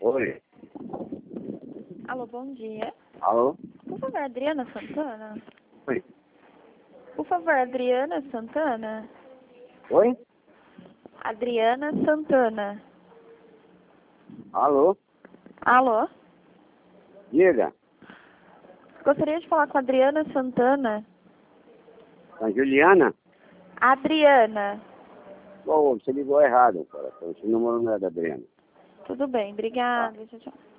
Oi. Alô, bom dia. Alô? Por favor, Adriana Santana? Oi. Por favor, Adriana Santana? Oi? Adriana Santana. Alô? Alô? Diga. Gostaria de falar com a Adriana Santana. A Juliana? Adriana. Bom, você ligou errado, cara. Esse número não é da Adriana. Tudo bem, obrigada. Tchau, tchau.